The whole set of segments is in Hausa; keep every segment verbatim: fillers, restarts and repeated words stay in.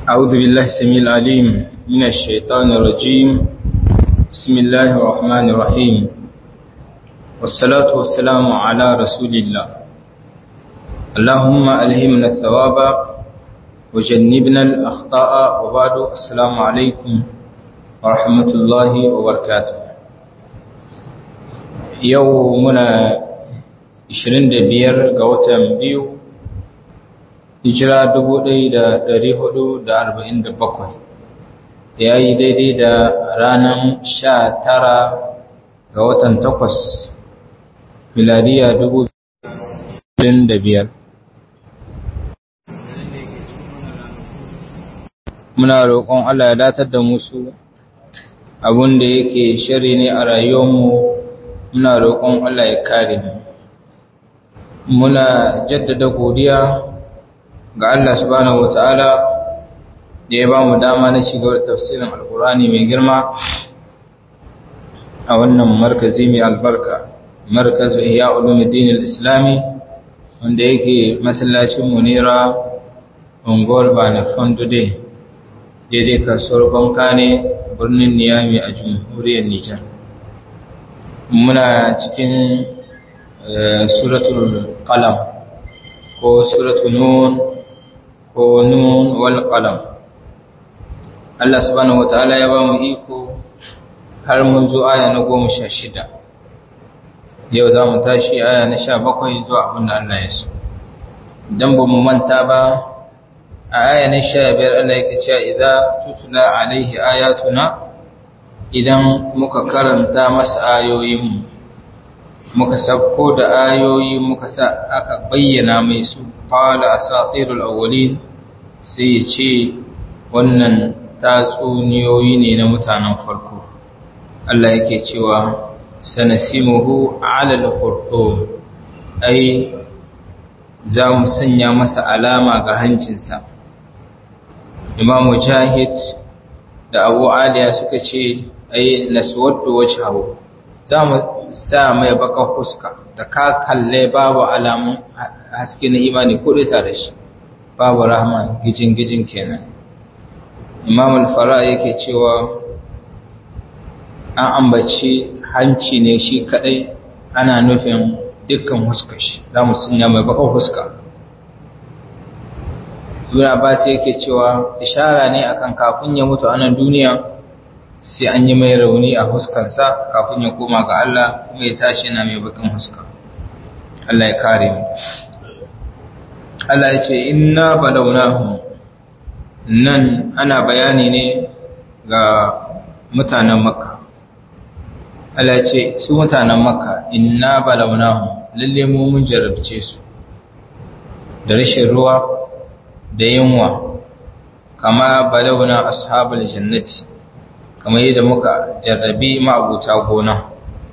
أعوذ بالله السميع العليم من الشيطان الرجيم. بسم الله الرحمن الرحيم، والصلاة والسلام على رسول الله. اللهم ألهمنا الثواب وجنبنا الأخطاء، وبعد السلام عليكم ورحمة الله وبركاته. يومنا عشرين دبير قوة بيو hijira dubu ɗaya da ɗari hudu da arba'in da bakwai, ya yi daidai da ranar sha tara ga watan takwas miladiya dubu biyu da biyar. Muna roƙon Allah ya datar da musu abin da yake shari ne a rayuwarmu, muna roƙon Allah ya kare mu. Muna jaddada godiya ga Allah subhanahu wata'ala da ya ba mu dama na shiga tafsirin alkurani mai girma a wannan markazi mai albarka, markazu ihya ulumuddin al-islami, wanda yake masallacin munira unguwar bana fondude daidai kasuwar banka ne birnin niyami a jamhuriyar nijar. Muna cikin suratul qalam ko suratul nun ko nun wal qalam. Allah subhanahu wataala ya ba mu iko har mun zo aya na goma sha shida. Yau za mu tashi aya na sha bakwai zuwa abin da Allah ya so. Idan ba mu manta ba, a aya na sha biyar Allah yake cewa idza tutla alaihi ayatuna, idan muka karanta masa ayoyin muka sabko da ayoyi muka sa aka bayyana mai su, qala asatirul awwalin, sai ya ce wannan tatsuniyoyi ne na mutanen farko. Allah yake cewa sanasimuhu ala al-khurtum, ai za mu sanya masa alama ga hancinsa. Imam Mujahid da Abu Aliya suka ce ai naswaddu wajhahu, za mu sa mai baka fuska, da ka kalle babu alamun haske na imani kuɗi tare shi, babu rahman gijin-gijin kenan. Imam al-Fara yake cewa an ambaci hanci ne shi kadai, ana nufin dukkan huskar shi, za mu sanya mai baka fuska. Ibn Abbas yake cewa ishara ne akan kafin ya mutu a nan duniya sai an yi mai rauni a huskarsa kafin ya koma ga Allah, kuma ya tashi yana mai bakin huska. Allah ya kare mu. Allah ya ce inna balawnahum, nan ana bayani ne ga mutanen Makka. Allah ya ce su mutanen Makka inna balawnahum, lalle mu mun jarabce su da rashin ruwa da yunwa, kama balawna ashabul jannati, kamar yadda muka jarrabi ma'abuta gona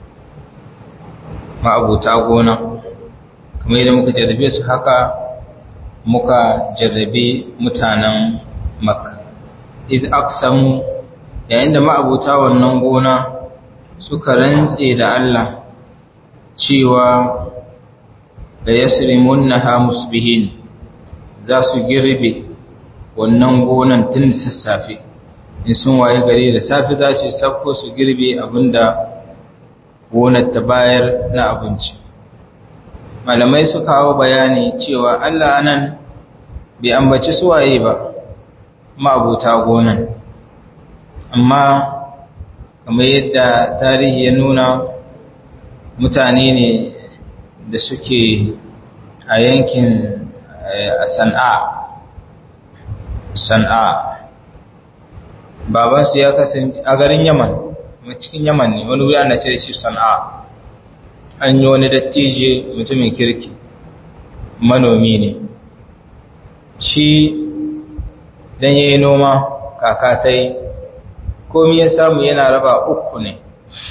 ma'abuta gona kamar yadda muka jarrabe su, haka muka jarrabe mutanen Makka. Id aqsamu, yayin da ma'abuta wannan gona suka rantse da Allah cewa la yasrimunha musbihin, za su girbe wannan gonan tun sassafe. In sun waye gari da safe za su safko su girbe abinda gonar ta bayar na abinci. Malamai su kawo bayani cewa Allah anan bai ambaci suwaye ba ma'abuta gonan, amma kamar yadda tarihi ya nuna mutane ne da suke a yankin San'a San'a babansu ya kasance a garin Yaman, cikin Yaman ne, wani wuri ana ce shi San'a. An yi wani dattije mutumin kirki, manomi ne shi, dan yayi noma kakatai komai ya samu yana raba uku ne,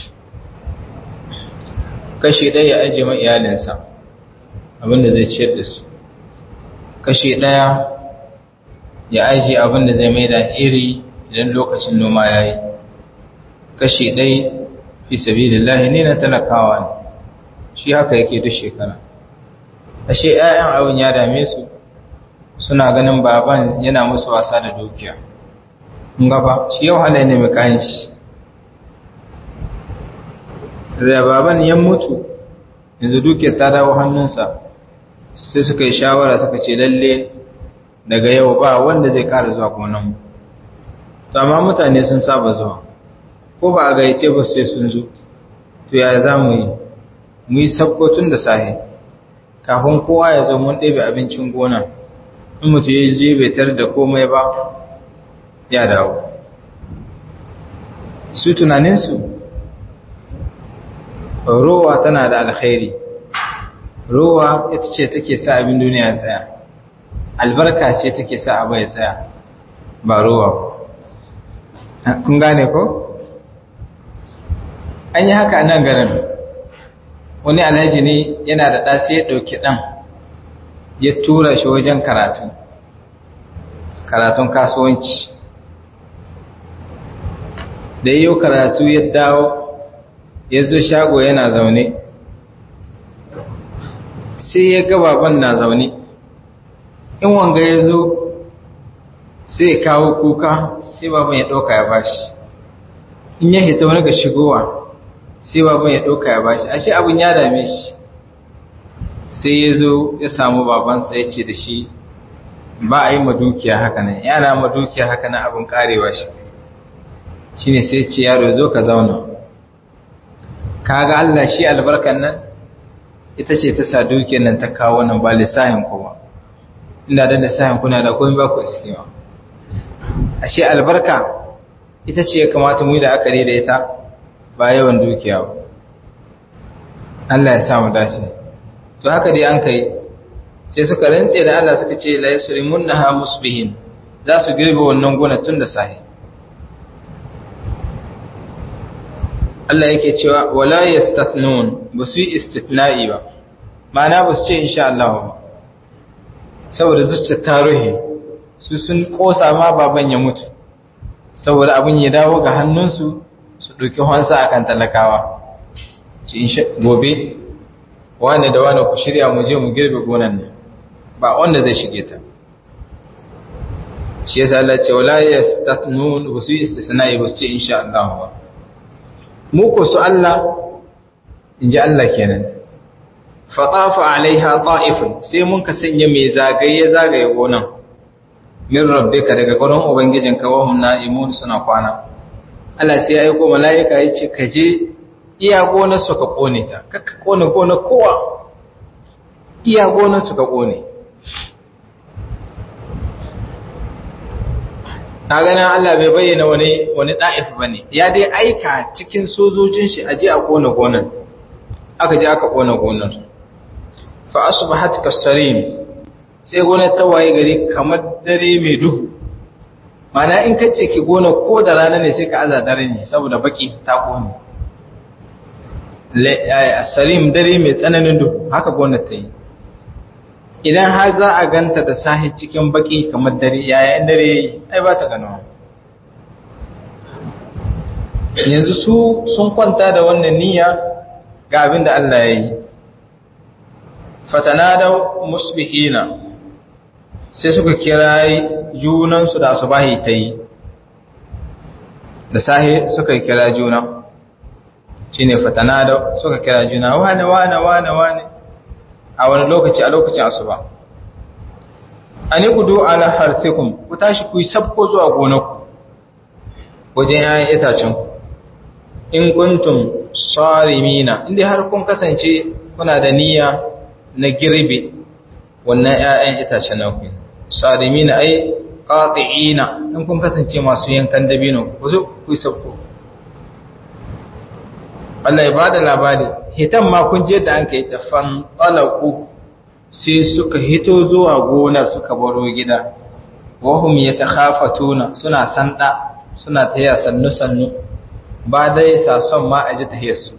kashi ɗaya ya aje ma iyalinsa abinda zai ciyar da su, kashi ɗaya ya aje abinda zai maida iri idan lokacin noma ya yi, kashi ɗai fi sabilillahi ne na talakawa ne. Shi haka yake duk shekara. Ashe ‘ya'yan abin ya dame su, suna ganin baban yana musu wasa da dukiya. Kun ga fa shi yau halaye ne mai kayan shi. Da baban ya mutu yanzu dukiyar ta dawo hannunsa, sai suka yi shawara suka ce lalle daga yau ba wanda zai ƙara zuwa kuma nan. To amma mutane sun saba zuwa, ko ba a gayyace ba sai sun zo. To ya za mu yi? Mu yi sabbotun da sahi, kafin kowa ya zo mun ɗebe abincin gona, in mutu ya je bai tar da komai ba ya dawo. Su tunaninsu, rowa tana da alkhairi, rowa ita ce take sa abin duniya tsaya, albarka ce take sa abu ya tsaya, ba rowa. Kun gane ko? An yi haka a nan garin, wani alhaji ne yana da ɗa sai ya ɗauki ɗan ya tura shi wajen karatu, karatun kasuwanci. Da yi karatu ya dawo, ya zo shago yana zaune, sai ya ga baban na zaune. In wanga ya zo sai ya kawo kuka, sai baban ya ɗauka ya bashi. In ya hita wani ga shigowa, sai baban ya ɗauka ya bashi. Ashe abin ya dame shi, sai ya zo ya samu babansa ya ce da shi, ba a yi madukiya haka nan, yana madukiya haka nan abin karewa shi. Shi ne sai ce yaro zo ka zauna. Kaga Allah shi albarkan nan ita ce ta sa dukiyar nan ta kawo nan ba lissahin kuma. Inda da lissahin kuna da komai ba ku iskima. Ashe albarka ita ce ya kamata mu yi da akari da ita ba yawan dukiya ba. Allah ya samu dace. To haka dai an kai sai suka rantse da Allah suka ce la yasrimunha musbihin, za su girbe wannan gona tun da sahi. Allah yake cewa wala yastathnun, ba su yi istithna'i ba, ma'ana ba su ce insha Allah ba, saboda zuciyar ta ruhe su sun kosa ma baban ya mutu, saboda abin ya dawo ga hannunsu su ɗauki hansa akan talakawa. Ci insha gobe wane da wane ku shirya mu je mu girbe gonan nan, ba wanda zai shige ta. Shi yasa Allah ce wala yastathnun, ba su yi istithna'i ba su ce insha Allah ba. Mu ko su Allah, in ji Allah kenan, fatafa alaiha ta'ifun, sai mun ka sanya mai zagaye zagaye gonan, min rabbika daga gurin ubangijinka wa hum na'imun, suna kwana. Allah sai ya aiko mala'ika ya ce ka je iya gonar su ka kone ta, kakka kone gonar kowa, iya gonar su ka kone. Na ganin Allah bai bayyana wani wani da'if bane, ya dai aika cikin sojojin shi aje a kona gonar. Aka je aka kona gonar. Fa asbahat kasarim, sai gonar ta waye gari kamar dare mai duhu. Mana in kace ki gona ko da rana ne sai ka aza dare ne saboda baki ta kone. Le asarim dare mai tsananin duhu, haka gonar ta yi. Idan har za a ganta da sahi cikin baki kamar dare, yayin dare ai ba ta gano. Yanzu su sun kwanta da wannan niyya ga abin da Allah ya yi. Fatanadaw musbihina, sai suka kira junansu da asubahi ta yi. Da sahi suka kira juna, shine fatanadaw, suka kira juna, wane wane wane wane. A wani lokaci a lokacin asuba, ani gudu ala harfikum, ku tashi ku yi sabko zuwa gonarku wajen yayin itacen ku, in kuntum sarimina, inda har kun kasance kuna da niyya na girbe wannan yayin itacen naku. Sarimina ai qati'ina, in kun kasance masu yankan dabino ku zo ku yi sabko. Allah ya bada labari, hitan ma kun je da an kai tafan talaku, sai suka hito zuwa gonar suka baro gida. Wahum yatakhafatuna, suna sanda, suna taya sannu sannu, ba dai sa son ma aji tahiyar su.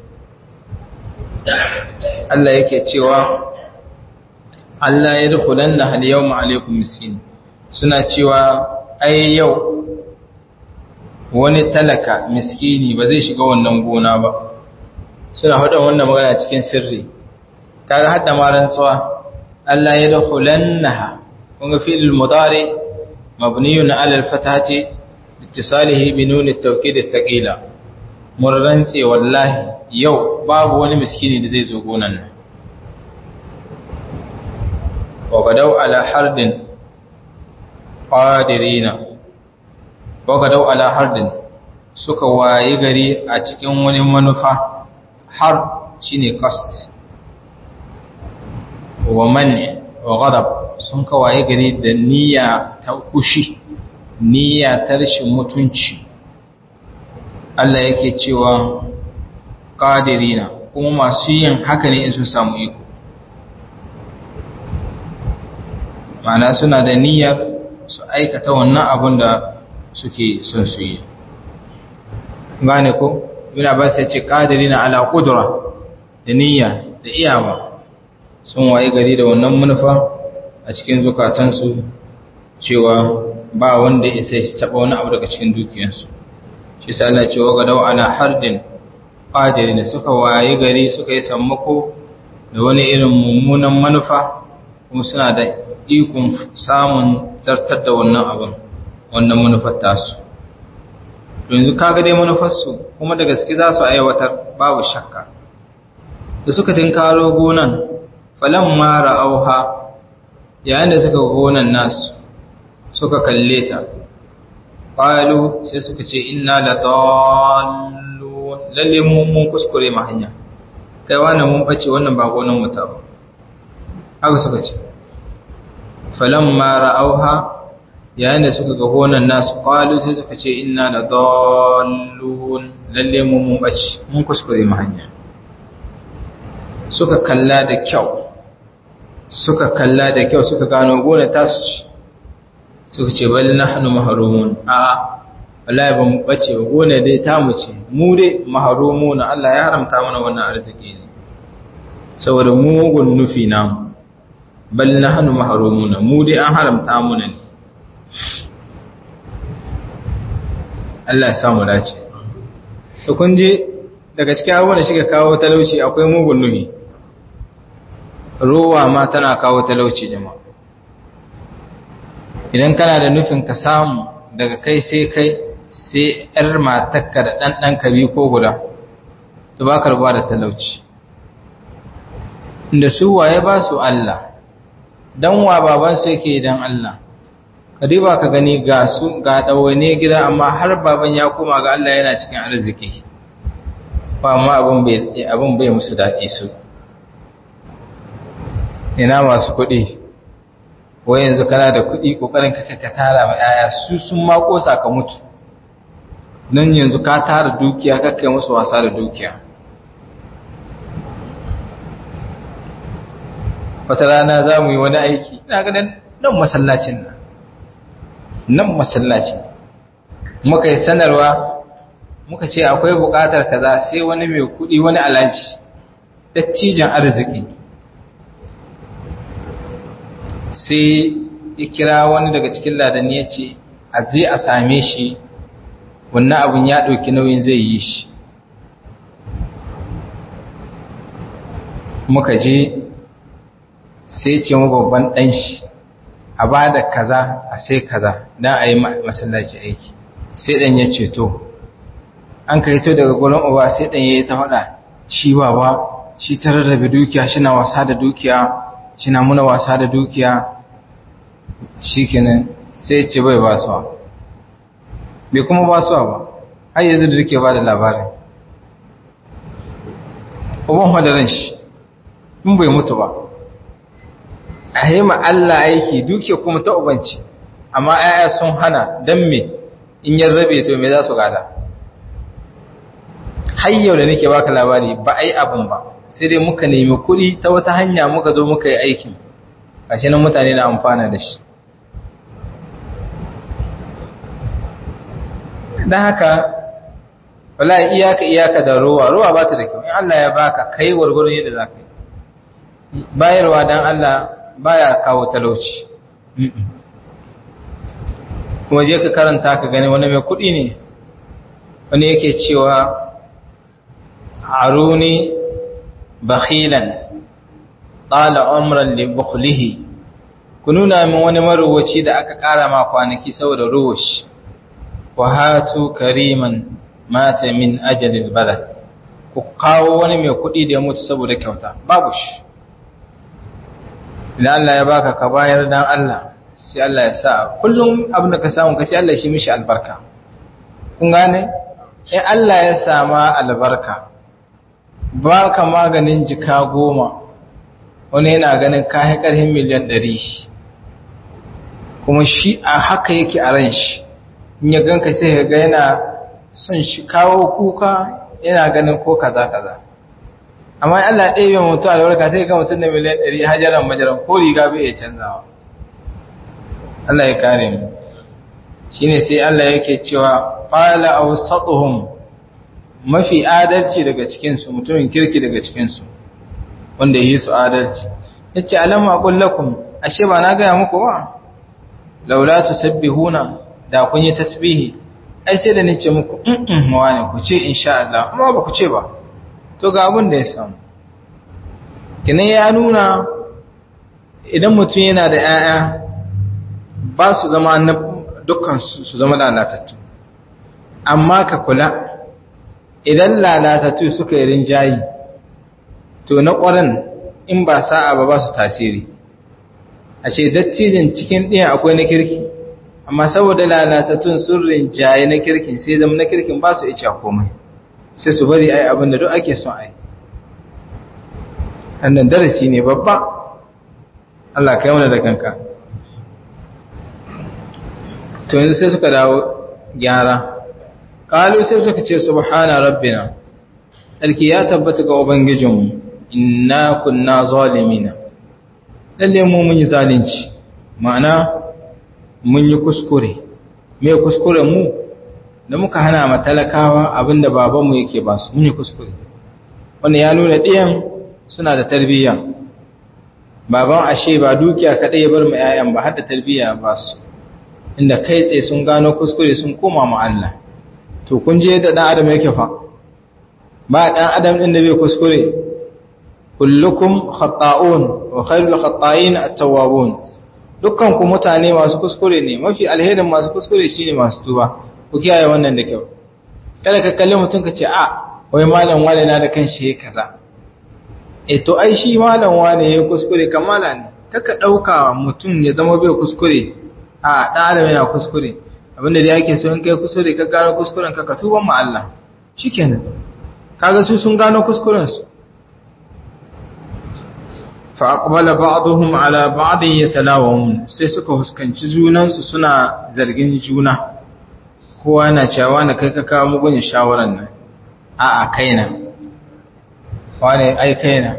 Allah yake cewa Allah ya dukhulanna hal yawma alaykum miskin, suna cewa ai yau wani talaka miskini ba zai shiga wannan gona ba. Suna faɗin wannan magana cikin sirri, kaga hadda ma rantsuwa, Allah ya dakhulannaha, kun ga fi'il mudari mabniyun ala al-fathati ittisalihi bi nun at-tawkid ath-thaqila mun rantse wallahi yau babu wani miskini da zai zo gonan nan wa gadau ala hardin qadirina wa gadau ala hardin suka wayi gari a cikin wani manufa har shine cost wa manni wa ghadab sun ka wayi gari da niyya ta kushi niyya ta rashin mutunci Allah yake cewa qadirina kuma masu yin haka ne in sun samu iko ma'ana suna da niyyar su aikata wannan abin da suke son su yi gane ko yana ba sai ce qadirina ala qudra da niyya da iyawa sun waye gari da wannan manufa a cikin zukatansu cewa ba wanda ya sai taba wani abu daga cikin dukiyarsu shi sai Allah ce wa gadau ala hardin qadirina suka waye gari suka yi sammako da wani irin mummunan manufa kuma suna da ikon samun zartar da wannan abin wannan manufar tasu yanzu kaga dai manufarsu kuma da gaske za su aiwatar babu shakka da suka tinkaro gonan falamma ra'auha yayin da suka gonan nasu suka kalle ta qalu sai suka ce inna la dallun lalle mun mun kuskure ma hanya kai wannan mun bace wannan ba gonan mu ta ba haka suka ce falamma ra'auha yayin da suka ga gonan nasu qalu sai suka ce inna la dallun lalle mun mun bace mun kuskure mu hanya suka kalla da kyau suka kalla da kyau suka gano gonar tasu ce suka ce bal nahnu mahrumun a wallahi ban bace ba gonar dai ta mu ce mu dai mahrumuna Allah ya haramta mana wannan arziki ne saboda mugun nufi namu bal nahnu mahrumuna mu dai an haramta mana ne Allah ya samu dace to kun je daga cikin abubuwan da shiga kawo talauci akwai mugun nufi ruwa ma tana kawo talauci jama'a idan kana da nufin ka samu daga kai sai kai sai yar matarka da dan dan ka bi ko guda to ba ka rubuwa da talauci inda su waye ba su Allah dan wa baban su yake dan Allah ka diba ka gani ga su ga dawane gida amma har baban ya koma ga Allah yana cikin arziki ba ma abun bai abun bai musu dadi su ina masu kuɗi wai yanzu kana da kuɗi ƙoƙarin ka ka tara ma yaya su sun ma kosa ka mutu nan yanzu ka tara dukiya ka kai musu wasa da dukiya wata rana za mu yi wani aiki ina ganin nan masallacin nan nan masallacin muka yi sanarwa muka ce akwai buƙatar kaza sai wani mai kuɗi wani alaji dattijan arziki sai ya kira wani daga cikin ladanni ya ce a zai a same shi wannan abin ya ɗauki nauyin zai yi shi muka je sai ce mu babban ɗan shi a ba da kaza a sai kaza don a yi masallaci aiki sai ɗan ya ce to an ka hito daga gurin uba sai ɗan ya yi ta faɗa shi baba shi ta rarrabe dukiya shi na wasa da dukiya shi na muna wasa da dukiya shi kenan sai ce bai basuwa bai kuma basuwa ba har yanzu da duke ba da labarin uban hadarin shi in bai mutu ba a yi Allah aiki duke kuma ta ubanci amma ayaya sun hana don me in yin rabe to me za su gada har yau da nake baka labari ba a yi abin ba sai dai muka nemi kuɗi ta wata hanya muka zo muka yi aikin gashi nan mutane na amfana da shi don haka wallahi iyaka iyaka da ruwa ruwa ba ta da kyau in Allah ya baka kai gwargwaron yadda za ka yi bayarwa don Allah baya kawo talauci kuma je ka karanta ka gani wani mai kuɗi ne wani yake cewa aruni bakhilan طال عمرا لبخله ku nuna min wani maruwaci da aka ƙara ma kwanaki saboda ruwashi wa hatu kariman mata min ajalil badal ku kawo wani mai kuɗi da ya mutu saboda kyauta babu shi idan Allah ya baka ka bayar dan Allah sai Allah ya sa kullum abin da ka samu kace Allah shi mishi albarka kun gane in Allah ya sama albarka baka maganin jika goma wani yana ganin kai karhin miliyan ɗari kuma shi a haka yake a ran shi in ya ganka sai ga yana son shi kawo kuka yana ganin ko kaza kaza amma Allah ɗaya bai mutu albarka sai ga mutum da miliyan ɗari hajaran majaran ko riga bai iya canzawa Allah ya kare mu shine sai Allah yake cewa qala awsatuhum mafi adalci daga cikin su mutumin kirki daga cikin su wanda yi su adalci yace alam aqul lakum ashe ba na ga muku ba laula tusabbihuna da kun yi tasbihi ai sai da nace muku mm wani ku ce insha Allah amma ba ku ce ba to ga abin da ya samu kinan ya nuna idan mutum yana da 'ya'ya ba su zama na dukkan su zama lalatattu amma ka kula idan lalatattu suka yi rinjayi to na ƙwarin in ba sa'a ba ba su tasiri a ce dattijin cikin ɗiyan akwai na kirki amma saboda lalatattun sun rinjaye na kirkin sai zama na kirkin ba su ica komai sai su bari ai abin da duk ake son ai annan darasi ne babba Allah kai mana da kanka to yanzu sai suka dawo gyara kalu sai suka ce subhana rabbina sarki ya tabbata ga ubangijinmu inna kunna zalimina lalle mu mun yi zalunci ma'ana mun yi kuskure me kuskure mu da muka hana matalakawa abinda babanmu yake ba su mun yi kuskure wannan ya nuna ɗiyan suna da tarbiyya baban ashe ba dukiya kadai ya bar mu ƴaƴan ba har da tarbiyya ba su inda kai tsaye sun gano kuskure sun koma ma Allah to kun je da dan adam yake fa ba dan adam din da bai kuskure kullukum khata'un wa khairul khata'in at-tawwabun dukkan ku mutane masu kuskure ne mafi alherin masu kuskure shine masu tuba ku kiyaye wannan da kyau kada ka kalle mutun ka ce a wai malam wane na da kanshi yake kaza eh to ai shi malam wane yake kuskure kamala ne kaka dauka mutun ya zama bai kuskure a dan adam yana kuskure abinda da yake so in kai kuskure ka gano kuskuren ka ka tuba ma Allah shikenan kaga su sun gano kuskuren su fa aqbala ba'dhum ala ba'd yatalawun sai suka huskanci junan su suna zargin juna kowa yana cewa na kai ka kawo mugun shawaran nan a a kaina wane ai kaina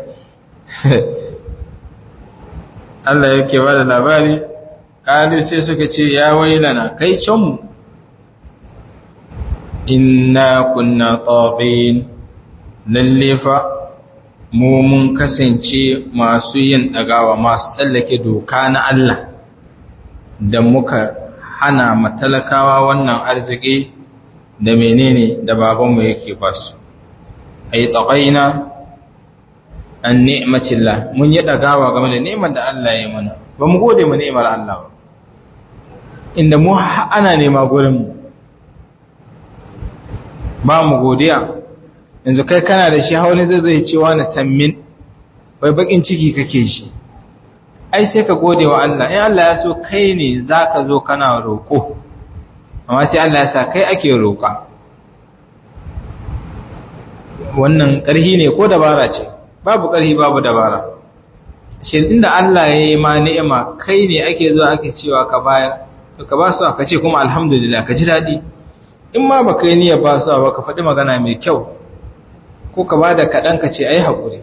Allah yake bada labari kalu sai suka ce ya wailana kai canmu inna kunna tabin lalle fa mu mun kasance masu yin dagawa masu tsallake doka na Allah da muka hana matalakawa wannan arziki da menene da babanmu yake basu ai taqaina an ni'matillah mun yi dagawa game da ni'imar da Allah ya mana ba mu gode mu ni'imar Allah ba inda mu ana nema gurin mu ba mu godiya yanzu kai kana da shi hauni zai zo ya ce wani sammin wai bakin ciki kake shi ai sai ka gode wa Allah in Allah ya so kai ne zaka zo kana roko amma sai Allah ya sa kai ake roka wannan ƙarhi ne ko dabara ce babu ƙarhi babu dabara shi inda Allah ya yi ma ni'ima kai ne ake zuwa ake cewa ka bayar to ka ba su aka ce kuma alhamdulillah ka ji daɗi in ma baka yi niyyar ba su ba ka faɗi magana mai kyau ko ka bada kaɗan ka ce ai haƙuri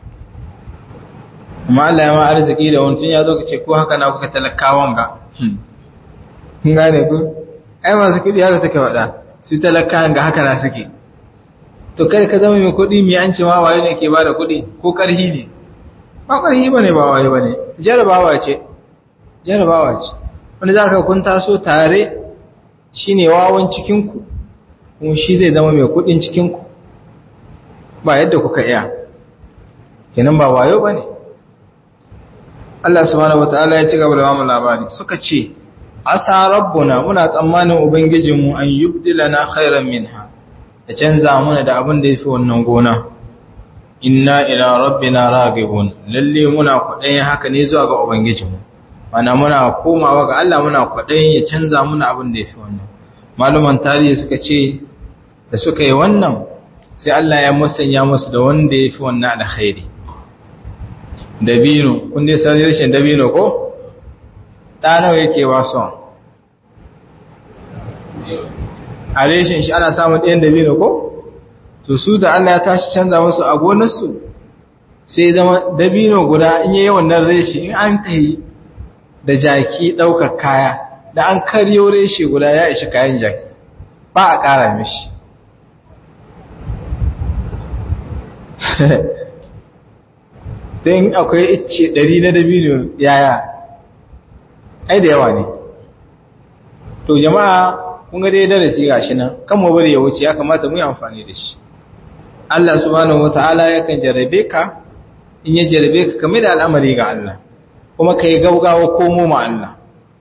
amma Allah ya ma arziki da wani tun ya zo ka ce ko haka na kuka talakawan ga kun gane ku ai masu kuɗi haka suka faɗa su talakawan ga haka na suke to kai ka zama mai kuɗi mai an ce ma waye ne ke bada kuɗi ko ƙarhi ne ba ƙarhi ba ne ba waye ba ne jarabawa ce jarabawa ce wanda za ka kun taso tare shi ne wawan cikinku kuma shi zai zama mai kuɗin cikinku ba yadda kuka iya kenan ba wayo ba ne Allah subhanahu wataala ya ci gaba da bamu labari suka ce asa rabbuna muna tsammanin ubangijinmu an yubdilana khairan minha ya canza mana da abin da yafi wannan gona inna ila rabbina raghibun lalle muna kwadayin haka ne zuwa ga ubangijinmu mana muna komawa ga Allah muna kwadayin ya canza mana abin da yafi wannan maluman tarihi suka ce da suka yi wannan sai Allah ya musanya musu da wanda yafi wannan alkhairi dabino kun dai san rashin dabino ko da nawa yake waso a reshin shi ana samun ɗayan dabino ko to su da Allah ya tashi canza musu a gonarsu sai zama dabino guda in yayi wannan reshi in an tayi da jaki ɗaukar kaya da an karyo reshi guda ya ishi kayan jaki ba a ƙara mishi don akwai icce ɗari na dabino yaya ai da yawa ne to jama'a kun ga dai darasi gashi nan kan mu bari ya wuce ya kamata mu yi amfani da shi Allah subhanahu wataala yakan jarabe ka in ya jarabe ka kamar da al'amari ga Allah kuma kai gaugawa komo ma Allah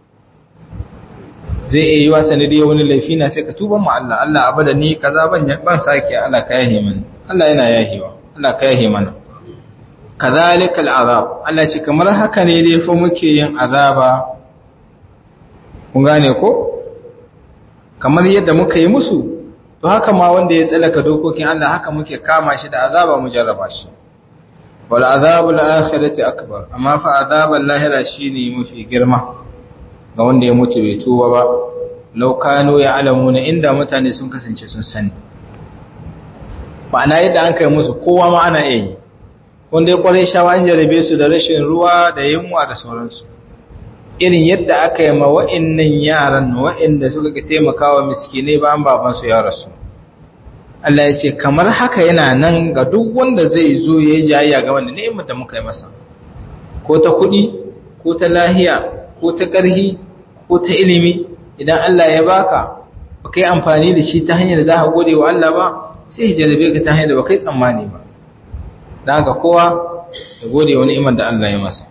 zai yi wa sanadi wani laifi na sai ka tuba ma Allah Allah abada ni kaza ban ban sake Allah ka yahe mana Allah yana yahewa Allah ka yahe mana kazalika al'azab Allah ce kamar haka ne dai fa muke yin azaba kun gane ko kamar yadda muka yi musu to haka ma wanda ya tsalaka dokokin Allah haka muke kama shi da azaba mu jarraba shi wal azabul akhirati akbar amma fa azabul lahira shine mafi girma ga wanda ya mutu bai tuba ba law kanu ya'lamuna inda mutane sun kasance sun sani ma'ana yadda an kai musu kowa ma ana yi wanda ya kware shawa an jarabe su da rashin ruwa da yunwa da sauransu irin yadda aka yi ma wa'annan yaran wa'anda suka ga taimakawa miskinai ba an babansu ya rasu Allah ya ce kamar haka yana nan ga duk wanda zai zo ya yi jayayya ga wanda ni'imar da muka yi masa ko ta kuɗi ko ta lahiya ko ta ƙarhi ko ta ilimi idan Allah ya baka ba kai amfani da shi ta hanyar da za ka gode wa Allah ba sai ya jarabe ka ta hanyar da ba kai tsammani ba don haka kowa ya gode wa ni'imar da Allah ya masa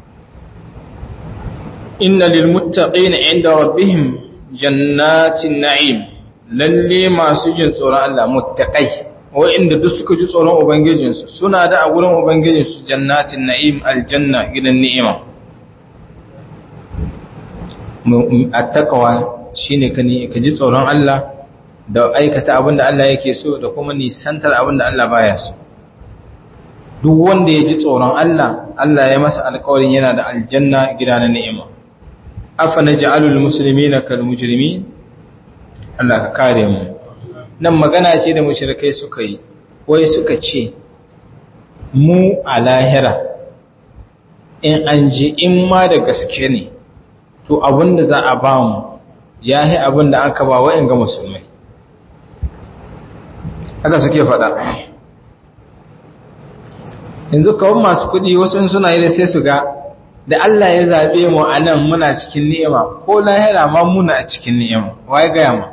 inna lil muttaqina inda rabbihim jannatin na'im lalle masu jin tsoron Allah muttaqai wa'inda duk suka ji tsoron ubangijinsu suna da a gurin ubangijinsu jannatin na'im aljanna gidan ni'ima attaqwa shine ka ni ka ji tsoron Allah da aikata abinda Allah yake so da kuma nisantar abinda Allah baya so duk wanda ya ji tsoron Allah Allah ya masa alƙawarin yana da aljanna gidan ni'ima afa naj'alul muslimina kal mujrimin Allah ka kare mu nan magana ce da mushrikai suka yi wai suka ce mu a lahira in an ji in ma da gaske ne to abinda za a ba mu yahi abinda aka ba wa'in ga musulmai haka suke faɗa yanzu kawai masu kuɗi wasu suna yi da sai su ga da Allah ya zaɓe mu a nan muna cikin ni'ima ko lahira ma muna a cikin ni'ima waye gaya ma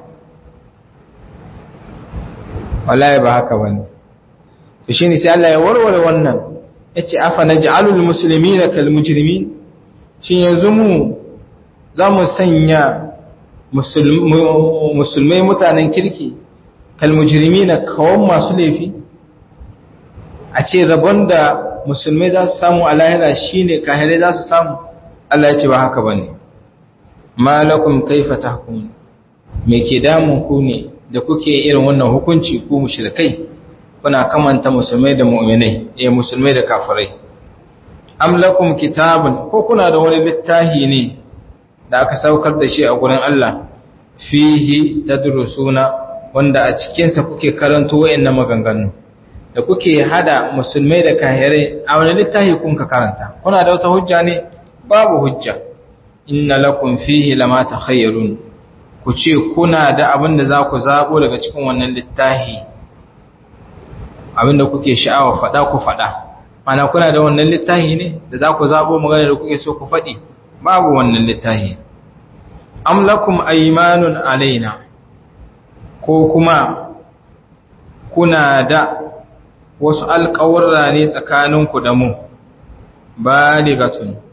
wallahi ba haka bane to shine sai Allah ya warware wannan yace afa naj'alul muslimina kal mujrimin shin yanzu mu za mu sanya musulmai mutanen kirki kal mujrimina kawan masu laifi a ce rabon da musulmai za su samu a lahira shi ne kahirai za su samu Allah ya ce ba haka ba ne malakun kaifa tahkum me ke damun ku ne da kuke irin wannan hukunci ku mushrikai kuna kamanta musulmai da mu'minai eh musulmai da kafirai am lakum kitabun ko kuna da wani littafi ne da aka saukar da shi a gurin Allah fihi tadrusuna wanda a cikin sa kuke karanto wayannan maganganu da kuke hada musulmai da kahirai a wani littafi kun ka karanta kuna da wata hujja ne babu hujja inna lakum fihi lama takhayyarun ku ce kuna da abin da za ku zabo daga cikin wannan littafi abin da kuke sha'awa fada ku fada mana kuna da wannan littafi ne da za ku zabo magana da kuke so ku fadi babu wannan littafi am lakum aymanun alaina ko kuma kuna da wasu alƙawarra ne tsakaninku da mu baligatun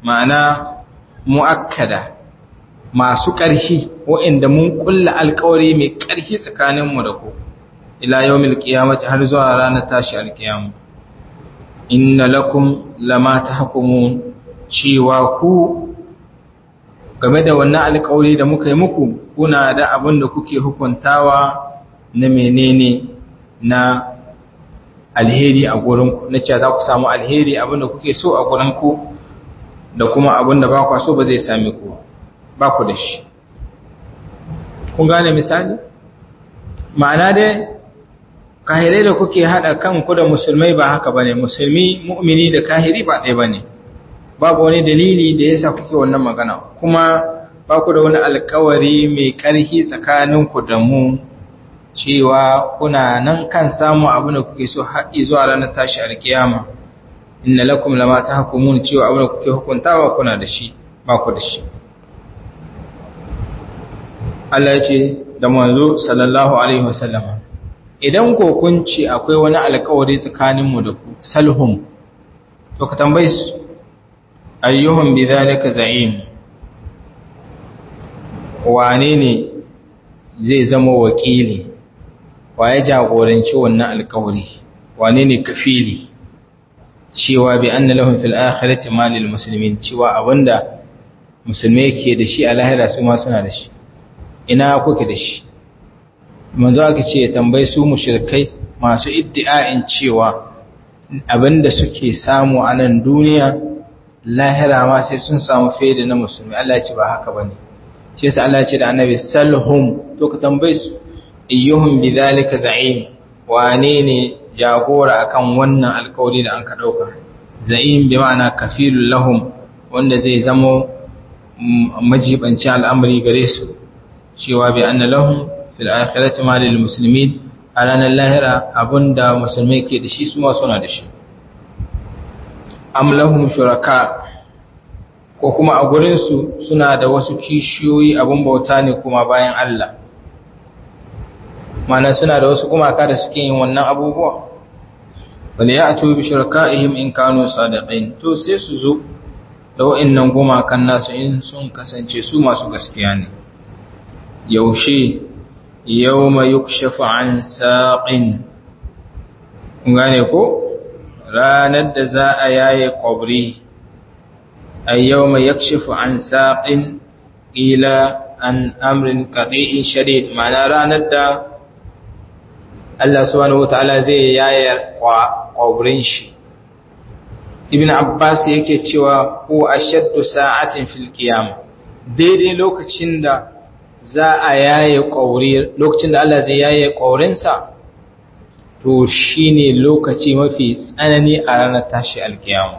ma'ana mu'akkada masu ƙarfi waɗanda mun kulla alƙawari mai ƙarfi tsakaninmu da ku ila yawmil qiyamati har zuwa ranar tashi alƙiyama inna lakum lama tahkumun cewa ku game da wannan alƙawari da muka yi muku kuna da abin da kuke hukuntawa na menene na alheri a gurinku na cewa za ku samu alheri abin da kuke so a gurinku da kuma abin da ba ku so ba zai same ku ba ku da shi kun gane misali ma'ana dai kahirai da kuke hada kanku da musulmai ba haka bane musulmi mu'mini da kahiri ba ɗaya bane babu wani dalili da yasa kuke wannan magana kuma ba ku da wani alkawari mai ƙarfi tsakaninku da mu cewa kuna nan kan samu abin da kuke so haɗi zuwa ranar tashi alkiyama inna lakum lama tahkumun cewa abin da kuke hukuntawa kuna da shi ba ku da shi Allah ya ce da manzo sallallahu alaihi wasallam idan ko kun ce akwai wani alkawari tsakaninmu da ku salhum to ka tambaye su ayyuhum bidhalika za'im wane ne zai zama wakili wa ya jagoranci wannan alkawari wane ne kafili cewa bi anna lahum fil akhirati ma lil muslimin cewa abinda musulmai ke da shi a lahira su ma suna da shi ina kuke da shi manzo aka ce ya tambayi su mushrikai masu iddia'in cewa abinda suke samu a nan duniya lahira ma sai sun samu faida na musulmi Allah ya ce ba haka bane shi yasa Allah ya ce da annabi salhum to ka tambaye su ayyuhum bidhalika za'im wane ne jagora akan wannan alƙawari da an ka dauka za'im bi ma'ana kafilul lahum wanda zai zama majibanci al'amari gare su cewa bi anna lahum fil akhirati ma lil muslimin a ranar lahira abinda musulmai ke da shi su ma suna da shi am lahum shuraka ko kuma a gurin su suna da wasu kishiyoyi abun bauta ne kuma bayan Allah mana suna da wasu gumaka da suke yin wannan abubuwa wal ya'tu bi shurakaihim in kanu sadiqin to sai su zo da wa'annan gumakan nasu in sun kasance su masu gaskiya ne yaushe yawma yukshafu an saqin gane ko ranar da za a yaye kwabri ay yawma yakshafu an saqin ila an amrin qadi'in shadid ma'ana ranar da Allah subhanahu wataala zai yaye kwabrin shi Ibn Abbas yake cewa huwa ashaddu sa'atin fil qiyam daidai lokacin da za a yaye ƙauri lokacin da Allah zai yaye ƙaurinsa to shi ne lokaci mafi tsanani a ranar tashi alkiyama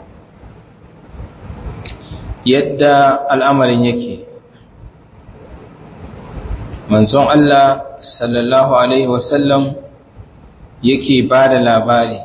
yadda al'amarin yake manzon Allah sallallahu alaihi wasallam yake ba da labari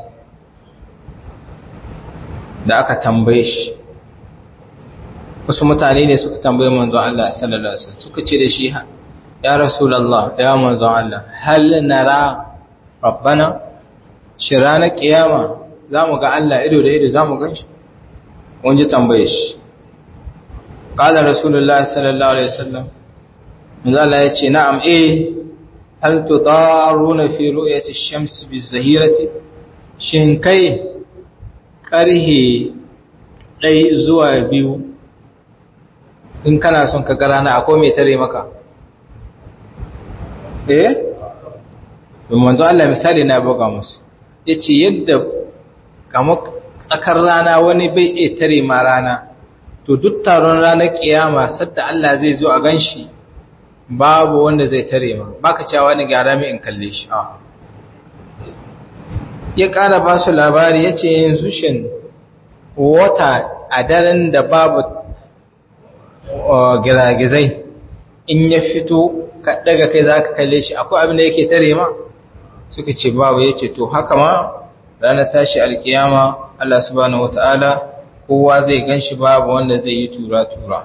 da aka tambaye shi wasu mutane ne suka tambaye manzon Allah sallallahu alaihi wasallam suka ce da shi ya rasulullah ya manzon Allah hal nara rabbana shi ranar kiyama zamu ga Allah ido da ido zamu ganshi mun ji tambaye shi qala rasulullah sallallahu alaihi wasallam manzon Allah ya ce na'am eh hal tudaruna fi ru'yati ash-shams biz-zahirati shin kai karhe dai zuwa biyu in kana son ka ga rana akwai mai tare maka eh don manzo Allah misali na buga musu yace yadda kamar tsakar rana wani bai iya tare ma rana to duk taron ranar kiyama sadda Allah zai zo a ganshi babu wanda zai tare ma baka cewa ni gara mai in kalle shi a ya ƙara ba su labari yace yanzu shin wata a daren da babu giragizai in ya fito ka daga kai za ka kalle shi akwai abin da yake tare ma suka ce babu ya ce to haka ma ranar tashi alkiyama Allah subhanahu wata'ala kowa zai gan shi babu wanda zai yi tura-tura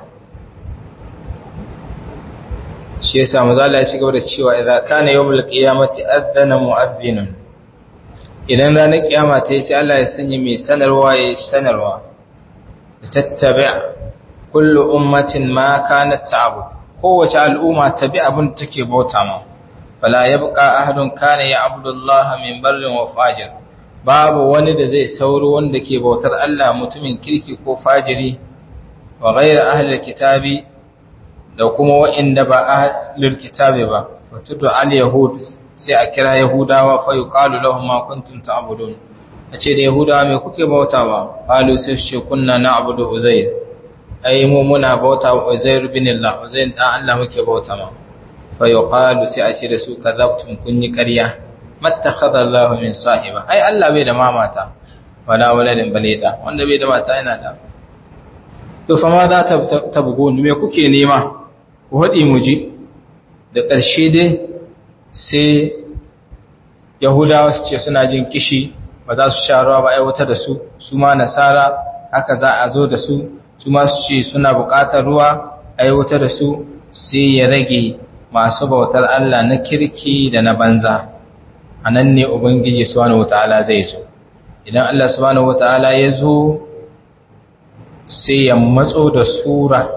shi yasa mazala ya ci gaba da cewa idan kana yawmul qiyamati adana mu'adhdhinun idan ranar kiyama ta yi sai Allah ya sanya mai sanarwa ya sanarwa da tattabi' kullu ummatin ma kanat ta'bud kowace al'umma ta bi abin da take bauta ma fala yabqa ahadun kana ya'budu Allah min barrin wa fajir babu wani da zai sauro wanda ke bautar Allah mutumin kirki ko fajiri wa ghayra ahli kitabi da kuma wa'inda ba ahlul kitabi ba fatudu al yahud sai a kira yahudawa fa yuqalu lahum ma kuntum ta'budun ace da yahudawa me kuke bautawa qalu sai ce kunna na'budu uzair ai mu muna bautawa uzair bin Allah uzair dan Allah muke bauta ma fa yuqalu sai a ce da su kadhabtum kun yi ƙarya mattakhadha Allah min sahiba ai Allah bai da mamata wala waladin balida wanda bai da mata yana da to fa ma za ta tabgun me kuke nema ku hadi mu ji da ƙarshe dai sai yahudawa su ce suna jin kishi ba za su sha ruwa ba aiwata da su su ma nasara haka za a zo da su su ma su ce suna buƙatar ruwa aiwata da su sai ya rage masu bautar Allah na kirki da na banza a nan ne ubangiji subhanahu wataala zai zo idan Allah subhanahu wataala ya zo sai ya matso da sura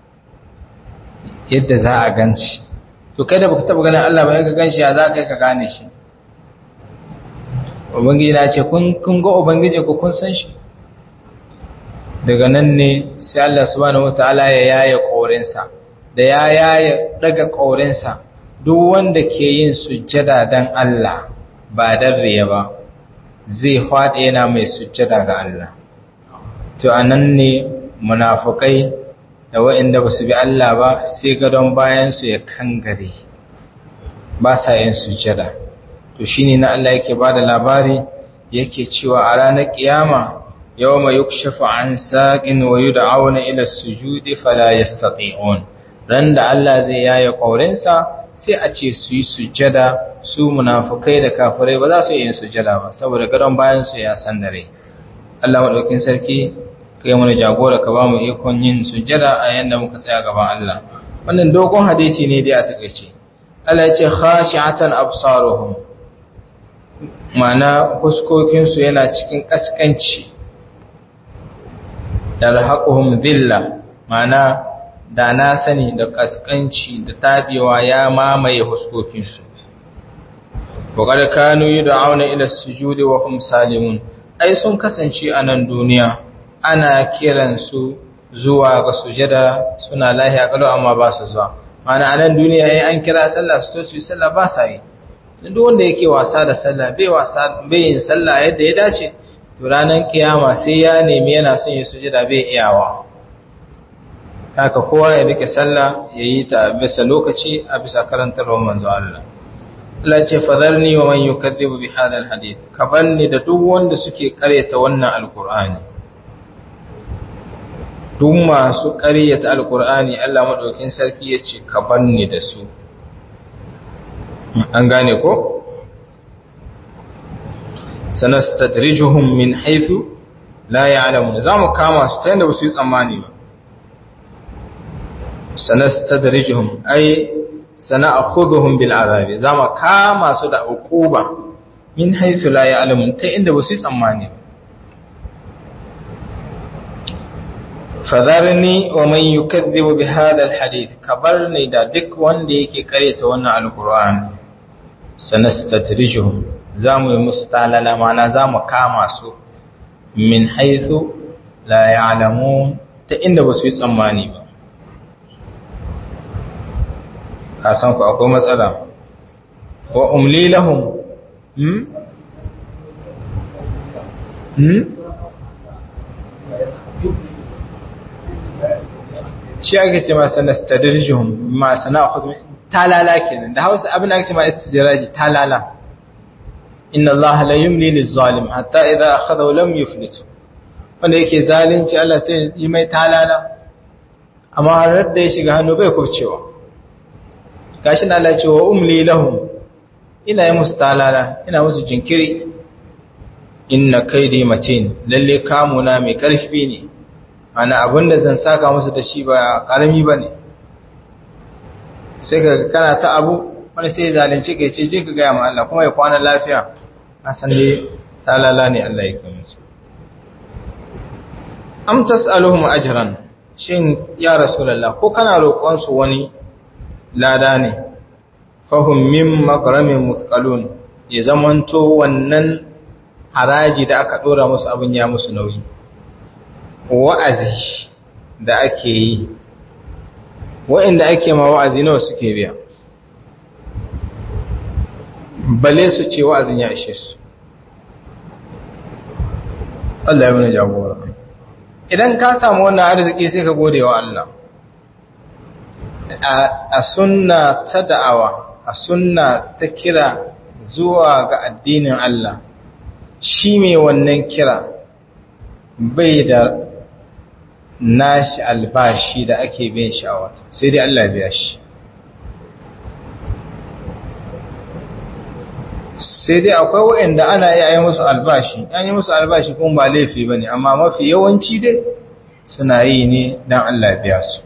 yadda za a ganci to kai da baka taba ganin Allah ba ka ganshi ya za ka ka gane shi ubangiji na ce kun kun ga ubangiji ku kun san shi daga nan ne sai Allah subhanahu wataala ya yaye korinsa da ya yaye daga korinsa duk wanda ke yin sujjada dan Allah ba dan riya ba zai fada yana mai sujjada ga Allah to anan ne munafikai da waɗanda ba su bi Allah ba sai gadon bayansu ya kangare ba sa yin sujjada to shine na Allah yake bada labari yake cewa a ranar kiyama yawma yukshafu an saqin wa yud'auna ila as-sujudi fala yastati'un ran da Allah zai yaye kaurinsa sai a ce su yi sujjada su munafikai da kafirai ba za su yi sujjada ba saboda gadon bayansu ya sandare Allah madaukin sarki kai mana jagora ka ba mu ikon yin sujjada a yanda muka tsaya gaban Allah wannan dogon hadisi ne dai a takeice Allah ya ce khashi'atan absaruhum mana huskokin su yana cikin kaskanci dalhaquhum dhilla mana da na sani da kaskanci da tabewa ya mamaye huskokin su wa qad kanu yud'auna ila as-sujudi wa hum salimun ai sun kasance a nan duniya ana kiransu zuwa ga sujada suna lahiya kalau amma ba su zuwa mana anan duniya yayin an kira sallah su to su yi sallah ba sa yi duk wanda yake wasa da sallah bai wasa bai yin sallah yadda ya dace to ranar kiyama sai ya nemi yana son yi sujada bai iyawa haka kowa ya rike sallah yayi ta bisa lokaci a bisa karantarwar manzo Allah Allah ce fadharni wa man yukaththibu bi hadha alhadith kabanni da duk wanda suke karyata wannan alqur'ani duk masu ƙaryata alƙur'ani Allah maɗaukin sarki ya ce ka banni da su an gane ko? sanastadrijuhum min haythu la ya'lamun za mu kama su ta yadda ba su yi tsammani ba sanastadrijuhum ay sana'khudhuhum bil azabi za mu kama su da uquba min haythu la ya'lamun ta inda ba su yi tsammani ba fadharni wa man yukaththibu bi hadha alhadith kabarni da duk wanda yake kareta wannan alquran sanastadrijuhum zamu yi mustalala mana zamu kama su min haythu la ya'lamun ta inda ba su yi tsammani ba ka san ku akwai matsala wa umli lahum hmm hmm shi ake ce ma sanastadrijuhum ma sana'khudhu talala kenan da Hausa abin da ake ce ma istidraji talala inna Allah la yumli liz-zalim hatta idha akhadahu lam yuflit wanda yake zalunci Allah sai yi mai talala amma har da ya shiga hannu bai kurcewa gashi Allah ya ce wa umli lahum ina yi musu talala ina musu jinkiri inna kaidi matin lalle kamuna mai karfi ne ana abinda zan saka musu da shi ba karami bane sai ka kana ta abu wani sai zalunci kai ce je ka ga ma Allah kuma ya kwana lafiya asan dai talala ne Allah yake musu am tasaluhum ajran shin ya rasulullah ko kana roƙon su wani lada ne fahum min maghramin muthqalun ya zamanto wannan haraji da aka dora musu abin ya musu nauyi wa'azi da ake yi wa'inda ake ma wa'azi nawa suke biya bale su ce wa'azin ya ishe su Allah ya mana jagora idan ka samu wannan arziki sai ka gode wa Allah a sunna ta da'awa a sunna ta kira zuwa ga addinin Allah shi mai wannan kira bai da nashi albashi da ake bin sha'awata sai dai Allah biya shi sai dai akwai waɗanda ana iya yi musu albashi an yi musu albashi kuma ba laifi ba ne amma mafi yawanci dai suna yi ne don Allah biya su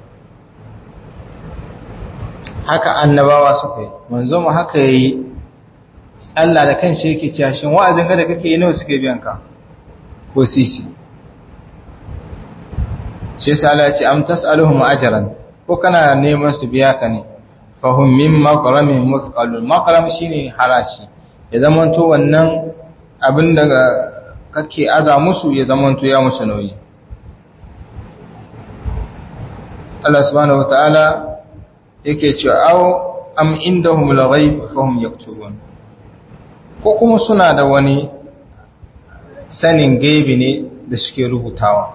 haka annabawa suka yi manzo mu haka yayi Allah da kanshi yake cewa shin wa'azin ga da kake yi nawa suke biyan ka ko sisi shi sai Allah ya ce am tas'aluhum ajran ko kana neman su biya ka ne fahum min maqramin muthqalun maqram shine harashi ya zamanto wannan abin da kake aza musu ya zamanto ya musu nauyi Allah subhanahu wataala yake cewa aw am indahum al-ghaib fahum yaktubun ko kuma suna da wani sanin gaibi ne da suke rubutawa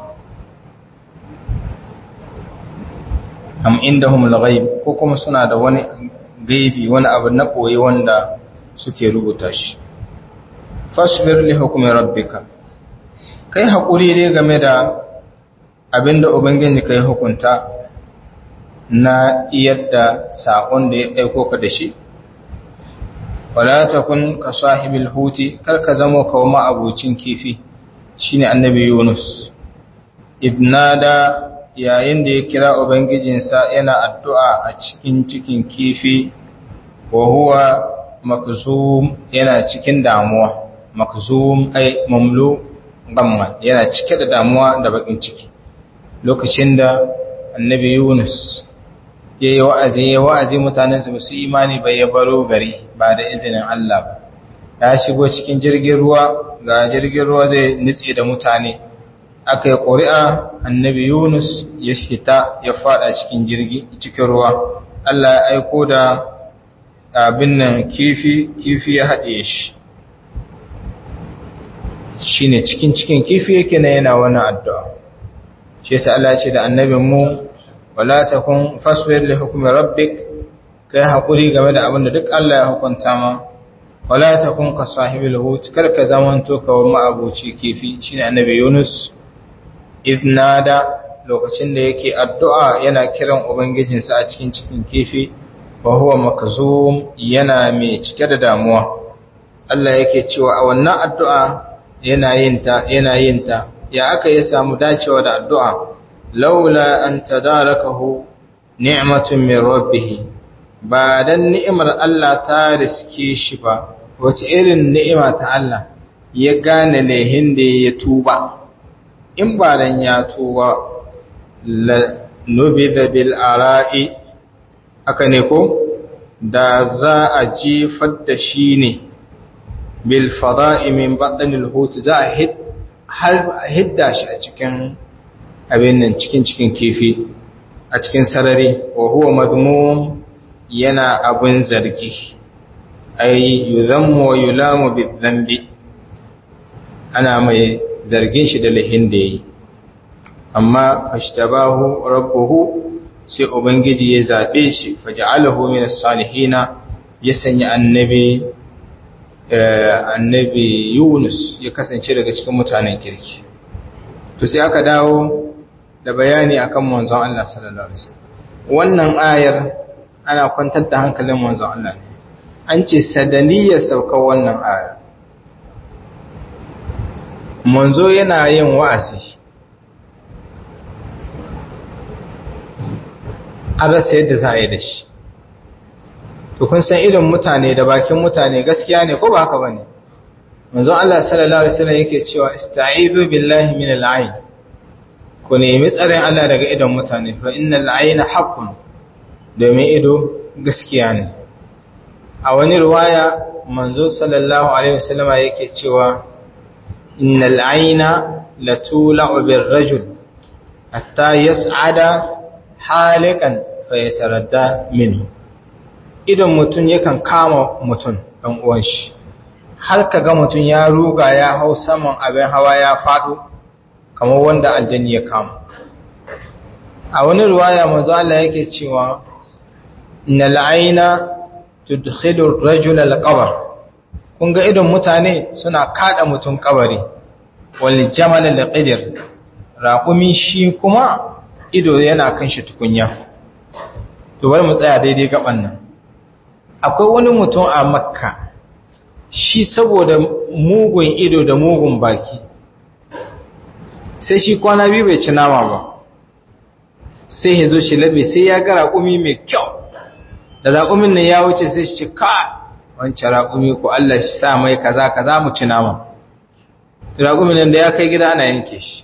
am indahum al-ghaib ko kuma suna da wani gaibi wani abu na koyi wanda suke rubuta shi fasbir li hukmi rabbika kai hakuri ne game da abinda ubangiji kai hukunta na yadda sakon da ya aiko ka da shi wala takun ka sahibil huti kar ka zama kawma abucin kifi shine annabi Yunus idnada yayin da ya kira ubangijinsa yana addu'a a cikin cikin kifi wa huwa makzum yana cikin damuwa makzum ai mamlu gamma yana cike da damuwa da bakin ciki lokacin da annabi Yunus yayi wa'azi yayi wa'azi mutanen su su imani bai ya baro gari ba da izinin Allah ba ya shigo cikin jirgin ruwa ga jirgin ruwa zai nitse da mutane aka yi ƙuri'a annabi Yunus ya fita ya fada cikin jirgi cikin ruwa Allah ya aiko da abin nan kifi kifi ya haɗe shi shine cikin cikin kifi yake na yana wannan addu'a shi yasa Allah ya ce da annabin mu wala takun fasbir li hukmi rabbik kai hakuri game da abin da duk Allah ya hukunta ma wala takun ka sahibil hut kar ka zamanto ka wa abuci kifi shine annabi Yunus idnada lokacin da yake addu'a yana kiran ubangijinsa a cikin cikin kifi wa huwa makzum yana mai cike da damuwa Allah yake cewa a wannan addu'a yana yin ta yana yin ta ya aka ya samu dacewa da addu'a laula an tadarakahu ni'matun min rabbih ba dan ni'imar Allah ta riske shi ba wace irin ni'ima ta Allah ya gane lehin da ya tuba in ba dan ya tuba la nubida bil ara'i aka ne ko da za a jefar da shi ne bil fada'i min batnil hut za a hidda shi a cikin abin nan cikin cikin kifi a cikin sarari wa huwa madmum yana abun zargi ay yuzammu wa yulamu bidhanbi ana mai zargin shi da lahin da yayi amma fashtabahu rabbuhu sai ubangiji ya zabe shi faj'alahu min as-salihina ya sanya annabi annabi Yunus ya kasance daga cikin mutanen kirki to sai aka dawo da bayani akan manzon Allah sallallahu alaihi wasallam wannan ayar ana kwantar da hankalin manzon Allah ne an ce sadaniyar saukar wannan aya manzo yana yin wa'azi a rasa yadda za a yi da shi to kun san irin mutane da bakin mutane gaskiya ne ko ba haka bane manzo Allah sallallahu alaihi wasallam yake cewa ista'izu billahi minal ayn ku nemi tsarin Allah daga idon mutane fa innal ayna haqqun domin ido gaskiya ne a wani riwaya manzo sallallahu alaihi wasallama yake cewa innal ayna latula'u birrajul hatta yas'ada halikan fa yataradda minhu idon mutun yakan kama mutun dan uwan shi har kaga mutun ya ruga ya hau saman abin hawa ya fado kamar wanda aljanni ya kama a wani riwaya manzo Allah yake cewa innal ayna tudkhilu ar-rajula al-qabr kun ga idon mutane suna kada mutun kabari wal jamal al-qidr raqumi shi kuma ido yana kan shi tukunya to bari mu tsaya daidai gaban nan akwai wani mutum a makka shi saboda mugun ido da mugun baki sai shi kwana biyu bai ci nama ba sai ya zo shi labe sai ya ga raƙumi mai kyau da raƙumin nan ya wuce sai shi ka wancan raƙumi ko Allah shi sa mai kaza kaza mu ci nama raƙumin nan da ya kai gida ana yanke shi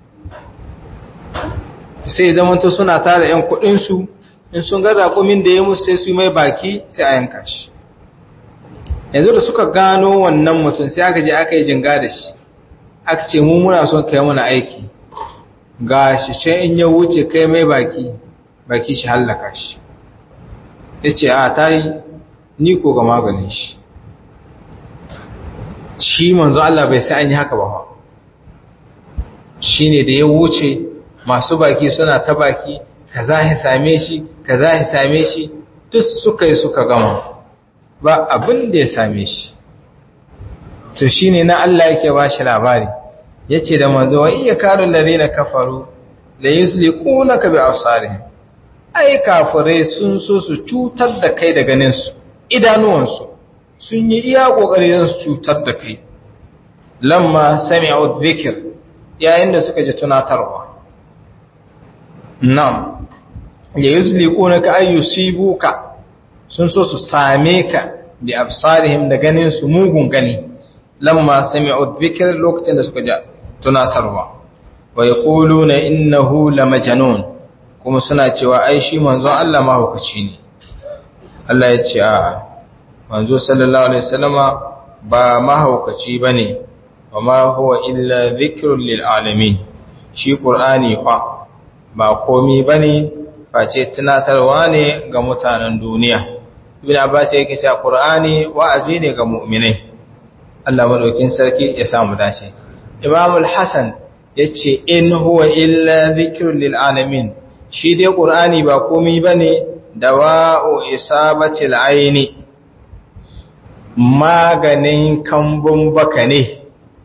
sai zamanto suna tara ‘yan kuɗinsu in sun ga raƙumin da ya musu sai su mai baki sai a yanka shi yanzu da suka gano wannan mutum sai aka je aka yi jinga da shi aka ce mu muna son kai mana aiki ga shi ce in ya wuce kai mai baki baki shi hallaka shi ya ce a ta yi ni ko ga maganin shi shi manzo Allah bai sai an yi haka ba shi ne da ya wuce masu baki suna ta baki kaza ya same shi kaza ya same shi duk suka yi suka gama ba abin da ya same shi to shine na Allah yake ba shi labari yace da manzo wa iya karul ladina kafaru la yusliqunaka bi absarihim ai kafirai sun so su cutar da kai da ganin su idanuwansu sun yi iya kokarin su cutar da kai lamma sami'u dhikr yayin da suka ji tunatarwa nam ya yuzliqunaka ay yusibuka sun so su same ka bi absarihim da ganin su mugun gani lamma sami'u dhikr lokacin da suka ji tunatarwa wa yaquluna innahu lamajnun kuma suna cewa ai shi manzo Allah mahaukaci ne Allah ya ce a manzo sallallahu alaihi wasallama ba mahaukaci bane wama huwa illa dhikrun lil alamin shi qur'ani fa ba komi bane face tunatarwa ne ga mutanen duniya ibn abbas yake cewa qur'ani wa'azi ne ga mu'minai Allah madaukin sarki ya samu dace imam al-hasan yace in huwa illa dhikrun lil alamin shi dai qur'ani ba komi bane dawa'u isabatil aini maganin kambun baka ne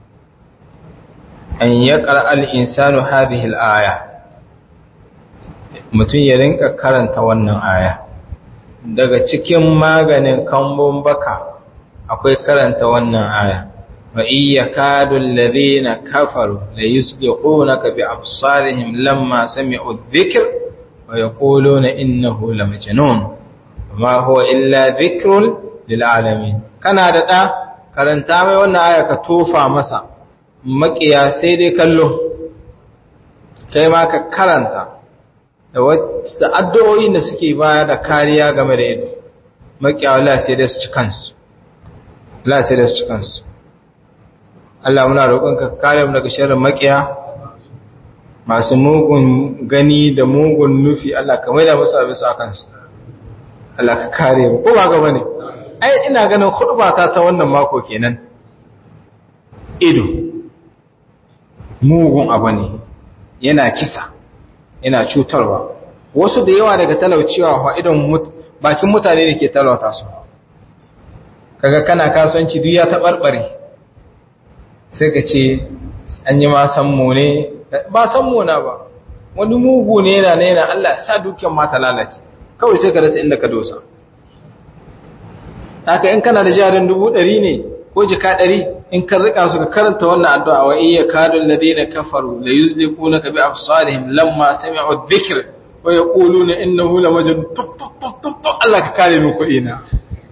an yaqra al-insanu hadhihi al-aya mutum ya rinka karanta wannan aya daga cikin maganin kambun baka akwai karanta wannan aya wa iyyakadu alladhina kafaru la yusdiqunaka bi absarihim lamma sami'u adh-dhikr wa yaquluna innahu lamajnun ma huwa illa dhikrun lil alamin kana da da karanta mai wannan aya ka tofa masa makiya sai dai kallo kai ma ka karanta da addu'o'in da suke baya da kariya game da ido makiya Allah sai da su ci kansu Allah sai da su ci kansu Allah muna roƙonka kare mu daga sharrin makiya masu mugun gani da mugun nufi Allah ka maida musu abin su akan su Allah ka kare mu ko ba ga bane ai ina ganin khutbata ta wannan mako kenan ido mugun abu ne yana kisa yana cutarwa wasu da yawa daga talaucewa fa idan bakin mutane ne ke talauta su kaga kana kasuwanci duk ya tabarbare sai ka ce an yi ma sammo ne ba sammo na ba wani mugu ne yana yana Allah sa dukiyar mata lalace kawai sai ka rasa inda ka dosa haka in kana da jarin dubu ɗari ne ko jika ɗari in ka rika su ka karanta wannan addu'a wa iya kadul ladina kafaru la yuzliqunaka bi absarihim lamma sami'u dhikr wa yaquluna innahu lamajnun tub tub tub tub Allah ka kare mu kuɗi na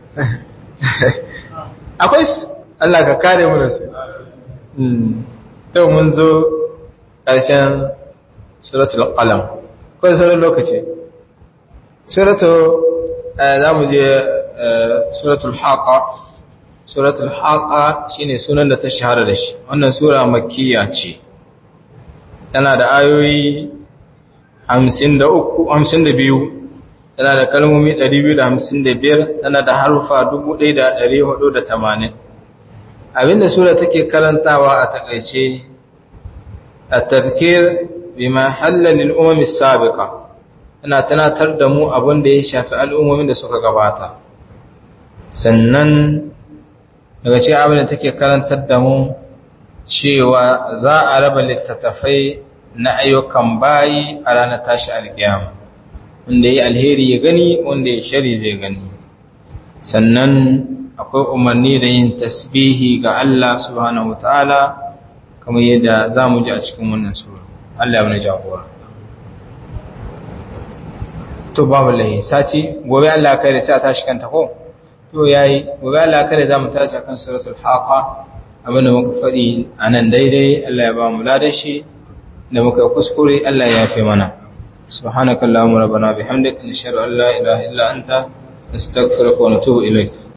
akwai Allah ka kare mu da su to mun zo ƙarshen suratul qalam ko sauran lokaci suratul zamu je suratul haqa suratul haqa shine sunan da ta shahara da shi wannan sura makkiya ce tana da ayoyi hamsin da uku hamsin da biyu tana da kalmomi ɗari biyu da hamsin da biyar tana da harufa dubu ɗaya da ɗari hudu da tamanin abinda sura take karantawa a takaice at-tadhkir bima halla lil umam as-sabiqa ana tunatar da mu abin da ya shafi al'ummomin da suka gabata sannan daga cikin abin da take karantar da mu cewa za a raba littattafai na ayyukan bayi a ranar tashi alkiyama wanda ya alheri ya gani wanda ya shari zai gani sannan akwai umarni da yin tasbihi ga Allah subhanahu wataala kamar yadda za mu ji a cikin wannan sura Allah ya mana jagora to babu lahi sati gobe Allah kai da sai ta shi kanta ko to yayi gobe Allah kai da zamu tashi akan suratul haqa abinda muka fadi anan daidai Allah ya ba mu ladashi da muka kuskure Allah ya yafe mana subhanakallahumma rabbana bihamdika nashhadu an la ilaha illa anta nastaghfiruka wa natubu ilayk